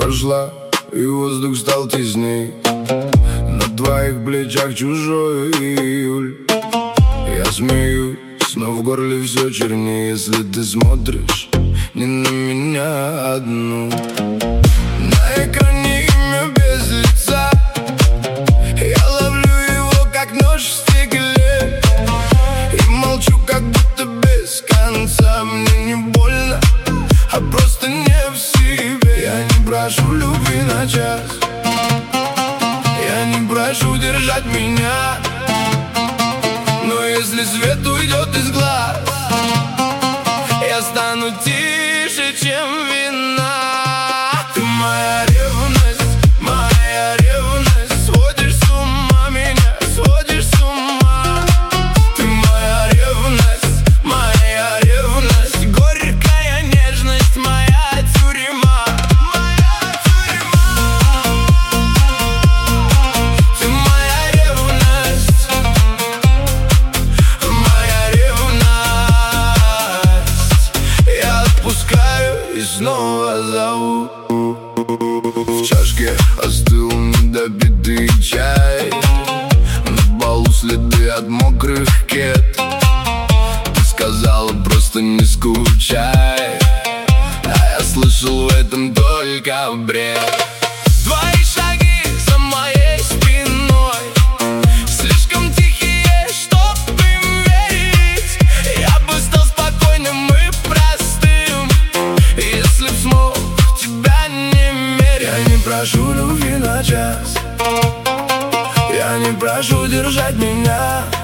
прошла, и воздух стал тесней. На твоих плечах чужой июль. Я смеюсь, но в горле все чернее. Если ты смотришь не на меня одну. На экране имя без лица. Я ловлю его, как нож в стекле. И молчу, как будто без конца. Мне не больно, а просто не в себе. Я не прошу любви на час. Я не прошу держать меня. Но если свет уйдет из глаз, я стану тише, чем вина. Ты моя ревность, моя ревность. Сводишь с ума меня, сводишь с ума. Ты моя ревность, моя ревность. Горькая нежность, моя тюрьма. Моя тюрьма. Ты моя ревность, моя ревность. Я отпускаю и снова зову. В чашке остыл недопитый чай. На полу следы от мокрых кет. Ты сказала просто не скучай, а я слышал в этом только бред. Твои шаги за моей спиной слишком тихие, чтоб им верить. Я бы стал спокойным и простым, если б смог тебя не мерить. Я не прошу любви на час. Я не прошу держать меня.